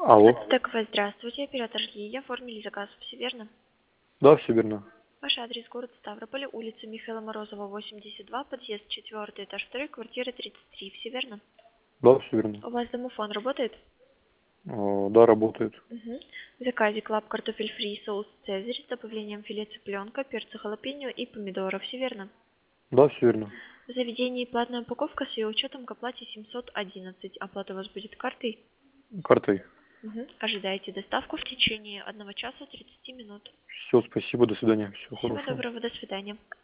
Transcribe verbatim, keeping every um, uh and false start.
Алло. Так, вы здравствуйте, оператор Лия, оформили заказ, все верно? Да, все верно. Ваш адрес город Ставрополь, улица Михаила Морозова, восемьдесят два, подъезд четвертый, этаж второй, квартира тридцать три, все верно? Да, все верно. У вас домофон работает? О, да, работает. Угу. В заказе клаб картофель фри, соус цезарь с добавлением филе цыпленка, перца халапеньо и помидоров, все верно? Да, все верно. В заведении платная упаковка с ее учетом к оплате семьсот одиннадцать. Оплата у вас будет картой? Картой. Угу. Ожидайте доставку в течение одного часа тридцати минут. Все, спасибо, до свидания. Все Всего хорошего. доброго, до свидания.